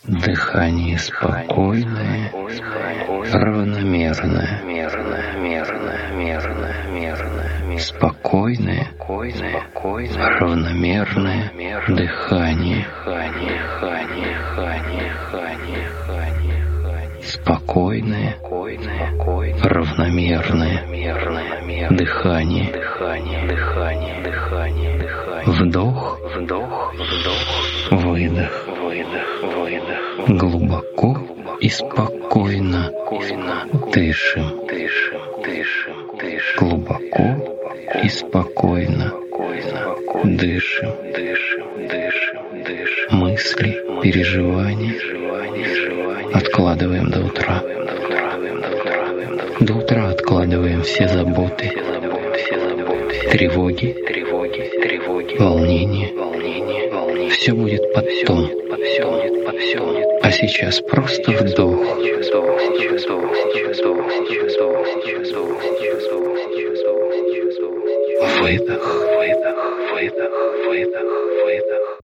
Дыхание спокойное, равномерное, спокойное, равномерное дыхание. Спокойное, равномерное дыхание. Вдох, выдох. Глубоко и спокойно дышим. Глубоко и спокойно дышим. Мысли, переживания откладываем до утра. До утра откладываем все заботы, тревоги, волнения. Все будет потом. А сейчас просто вдох. Выдох.